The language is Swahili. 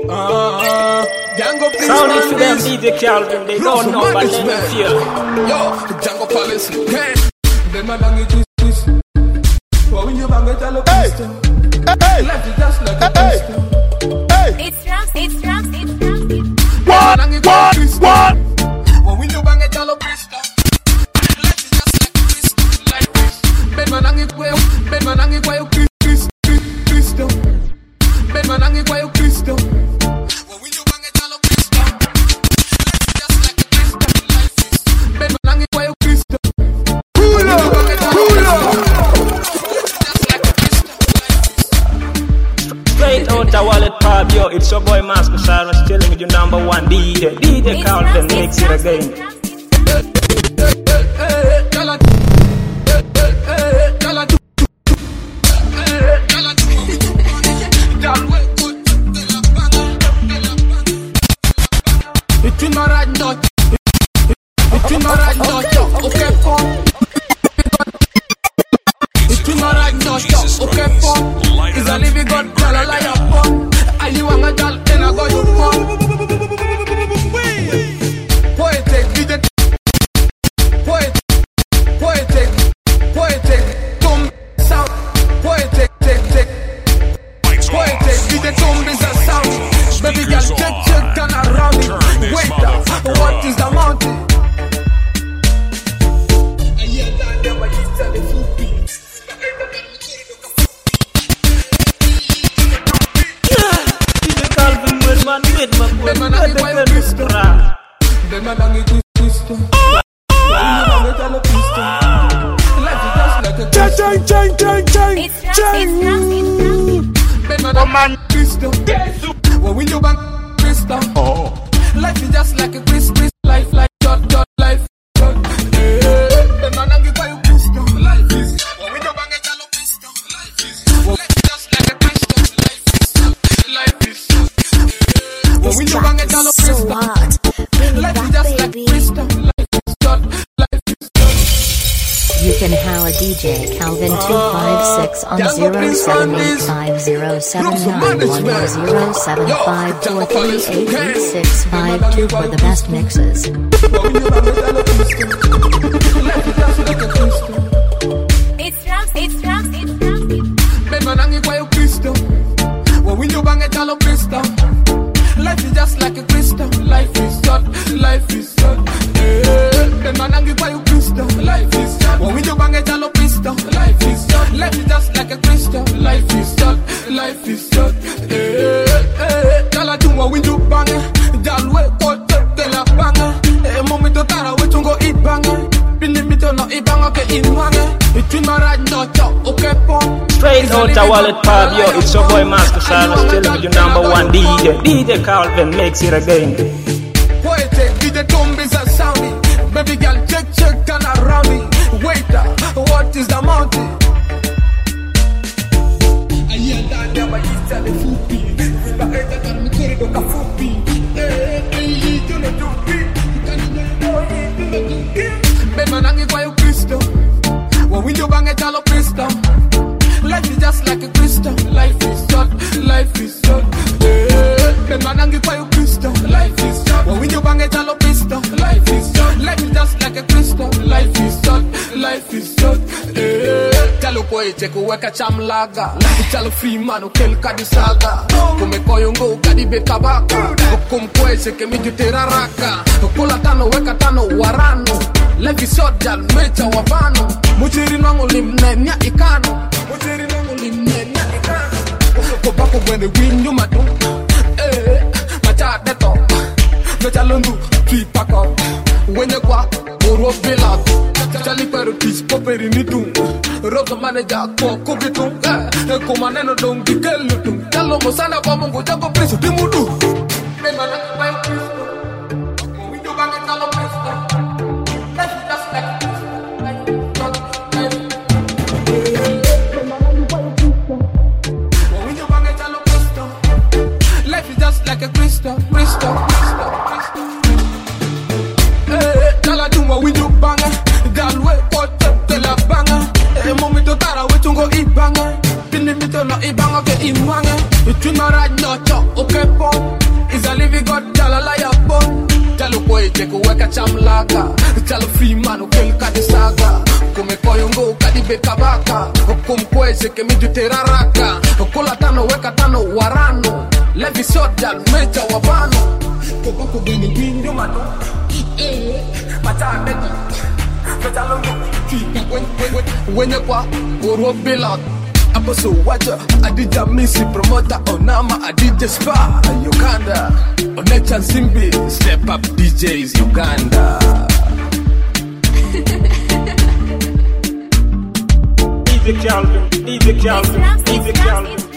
Django, please. Sound it for them, DJ Calvin. They don't know, but they don't fear. Yo, Django Palace. Hey, then my language twist. But when you bang it, I look pistol. Hey, life is just like a pistol. Hey, It's drums. What? When you bang it, I look pistol. Life is just like a pistol. Like this. Ben man angi kwa yo Cristo. Ben man angi kwa yo Cristo. When you bang it, I look pistol. Life is just like a pistol. Like this. Ben man angi kwa yo Cristo. When you bang it, I look pistol. Straight out the wallet pub, yo, it's your boy Master Cyrus chilling with your number one DJ Calvin makes it again. DJ Calvin 256 on 07850754388652 for the best mixes. It's drums. Ben man angi kwa yo Cristo. When you bang it, I love Cristo. Life is just like a crystal. Life is short. Ben man angi kwa yo Cristo. Life is short. When you bang it, I love Cristo. Life is short. Life is just like a crystal. Life is short. Kala chungwa when you bang it. Jalwe kote de la banga. Momento tara we chungo it banga. Pinimito no ibanga ke inwange. Between my right nocho, okay pon. Straight out the wallet pub, yo, it's your boy Master Cyrus chilling with your number one DJ Calvin makes it again. Poetic, DJ Tombies are sounding. Baby girl, check, turn around me. Waiter, what is the mountain? I hear that there by this telefupi. But I can't make it look a fupi. Ben man angi kwa yo Cristo. When you bang it, I love Cristo. Life is just like a crystal. Life is short. Ben man angi kwa yo Cristo. Life is short. When you bang it, I love Cristo. Life is short. Life is just like a crystal. Life is short. Chalo poete kuweka chamlaga. Chalo free man ukelka disaga. Kumekoyo ngo kadibe kabaka. Kumkwese kemiju teraraka. Kula tano weka tano warano. Life is short jal mecha wabano. Mujiri nango limnenya ikano. Kopako when the wind you madu. Macha deto. Mecha lundu tui pako. When you kwa oro vela. Chali pero tis poperi nitu. Rosa manager ko kubitu. Kumaneno dong dikelutu. Chalo mosana kwa mungu jago preso timudu. Memana kwa Cristo. We do bang it all Cristo. Life is just like life is just like a crystal. Kala chungwa when you bang it. Galwe kote de la banga. Momento tara we chungo ibanga. Pinimito no ibanga ke imwange. Ituna right nocho, okay pon. Baby kabaka kumkweze kemiju teraraka kula tano weka tano warano levi soja mecha wabano koko gini binyo mato matane wenye kwa uro bilot Aposo wacha Adija Misi promoter Onama Adija Spa Uganda Onecha Simbi Step Up DJs Uganda DJ Calvin, DJ Calvin, DJ Calvin.